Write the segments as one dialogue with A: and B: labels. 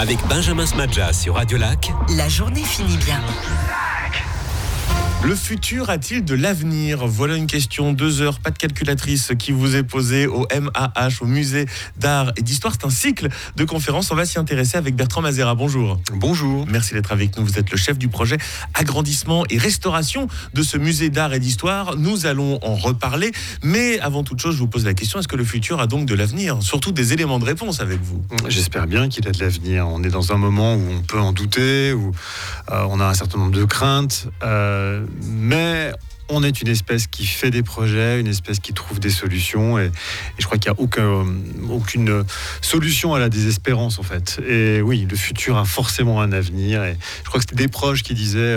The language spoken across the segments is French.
A: Avec Benjamin Smadja sur Radio Lac.
B: La journée finit bien.
C: Le futur a-t-il de l'avenir ? Voilà une question, 2 heures, pas de calculatrice, qui vous est posée au MAH, au Musée d'Art et d'Histoire. C'est un cycle de conférences. On va s'y intéresser avec Bertrand Mazera. Bonjour.
D: Bonjour.
C: Merci d'être avec nous. Vous êtes le chef du projet agrandissement et restauration de ce Musée d'Art et d'Histoire. Nous allons en reparler. Mais avant toute chose, je vous pose la question, est-ce que le futur a donc de l'avenir ? Surtout des éléments de réponse avec vous.
D: J'espère bien qu'il a de l'avenir. On est dans un moment où on peut en douter, où on a un certain nombre de craintes. Mais on est une espèce qui fait des projets, une espèce qui trouve des solutions, et je crois qu'il n'y a aucune solution à la désespérance en fait. Et oui, le futur a forcément un avenir, et je crois que c'était des proches qui disaient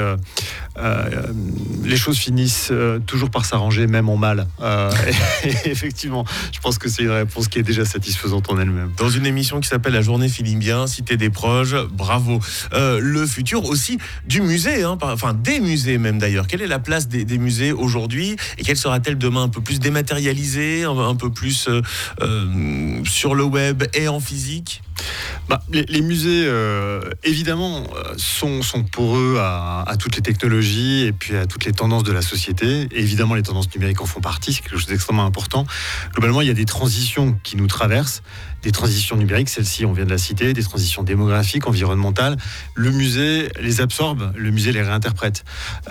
D: les choses finissent toujours par s'arranger, même en mal. Et effectivement, je pense que c'est une réponse qui est déjà satisfaisante en elle-même.
C: Dans une émission qui s'appelle La journée finit bien, citer des proches, bravo. Le futur aussi du musée, enfin des musées même d'ailleurs. Quelle est la place des musées aujourd'hui, et quelle sera-t-elle demain ? Un peu plus dématérialisée, un peu plus sur le web et en physique ?
D: Les musées, évidemment, sont pour eux à toutes les technologies et puis à toutes les tendances de la société. Et évidemment, les tendances numériques en font partie, c'est quelque chose d'extrêmement important. Globalement, il y a des transitions qui nous traversent, des transitions numériques, celle-ci, on vient de la citer, des transitions démographiques, environnementales. Le musée les absorbe, le musée les réinterprète.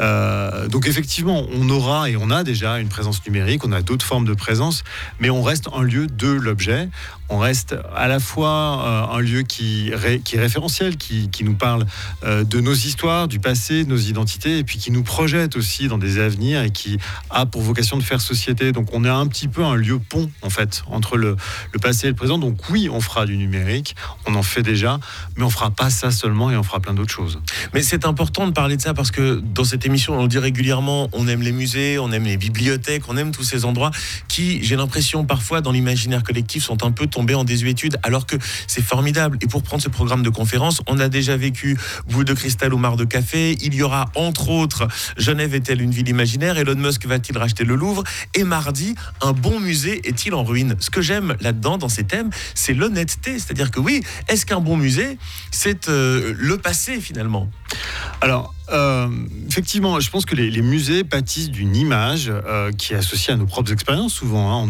D: Donc effectivement, on aura et on a déjà une présence numérique, on a d'autres formes de présence, mais on reste un lieu de l'objet. On reste à la fois un lieu qui est référentiel, qui nous parle de nos histoires, du passé, de nos identités, et puis qui nous projette aussi dans des avenirs et qui a pour vocation de faire société. Donc on est un petit peu un lieu pont, en fait, entre le passé et le présent. Donc oui, on fera du numérique, on en fait déjà, mais on fera pas ça seulement, et on fera plein d'autres choses.
C: Mais c'est important de parler de ça, parce que dans cette émission, on le dit régulièrement, on aime les musées, on aime les bibliothèques, on aime tous ces endroits qui, j'ai l'impression, parfois, dans l'imaginaire collectif, sont un peu tombés en désuétude, alors que c'est formidable. Et pour prendre ce programme de conférence, on a déjà vécu Boule de cristal ou Mare de café. Il y aura, entre autres, Genève est-elle une ville imaginaire ? Elon Musk va-t-il racheter le Louvre ? Et mardi, un bon musée est-il en ruine ? Ce que j'aime là-dedans, dans ces thèmes, c'est l'honnêteté. C'est-à-dire que oui, est-ce qu'un bon musée, c'est le passé, finalement ?
D: Alors, effectivement, je pense que les musées pâtissent d'une image qui est associée à nos propres expériences souvent.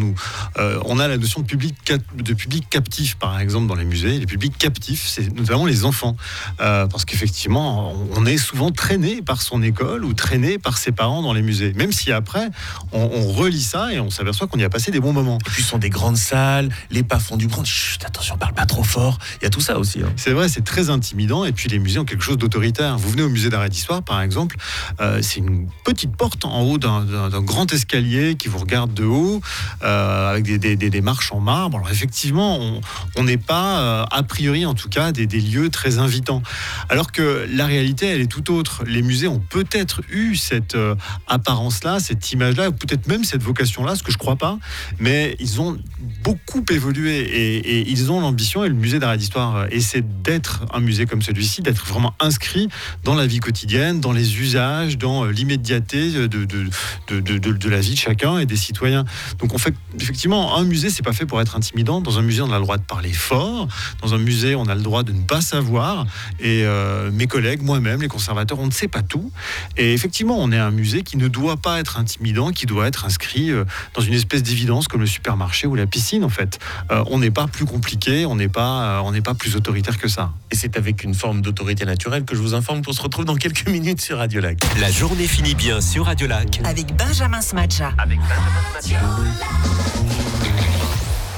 D: On a la notion de public captif, par exemple, dans les musées. Les publics captifs, c'est notamment les enfants. Parce qu'effectivement, on est souvent traîné par son école ou traîné par ses parents dans les musées. Même si après, on relit ça et on s'aperçoit qu'on y a passé des bons moments.
C: Et puis, ce sont des grandes salles, les pas font du bruit. Chut, attention, parle pas trop fort. Il y a tout ça aussi.
D: C'est vrai, c'est très intimidant. Et puis, les musées ont quelque chose d'autoritaire. Vous venez au musée d'art et d'histoire, par exemple, c'est une petite porte en haut d'un grand escalier qui vous regarde de haut, avec des marches en marbre. Alors effectivement, on n'est pas, a priori en tout cas, des lieux très invitants. Alors que la réalité, elle est tout autre. Les musées ont peut-être eu cette apparence-là, cette image-là, ou peut-être même cette vocation-là, ce que je ne crois pas, mais ils ont beaucoup évolué et ils ont l'ambition, et le musée d'art et d'histoire essaie d'être un musée comme celui-ci, d'être vraiment inscrit dans la vie quotidienne, dans les usages, dans l'immédiateté de la vie de chacun et des citoyens. Donc on fait effectivement, un musée, c'est pas fait pour être intimidant. Dans un musée, on a le droit de parler fort. Dans un musée, on a le droit de ne pas savoir. Et mes collègues, moi-même, les conservateurs, on ne sait pas tout. Et effectivement, on est un musée qui ne doit pas être intimidant, qui doit être inscrit dans une espèce d'évidence comme le supermarché ou la piscine, en fait. On n'est pas plus compliqué, on n'est pas plus autoritaire que ça.
C: Et c'est avec une forme d'autorité naturelle que je vous informe qu'on se retrouve dans quelques minutes sur Radio Lac.
A: La journée finit bien sur Radio Lac.
B: Avec Benjamin Smadja.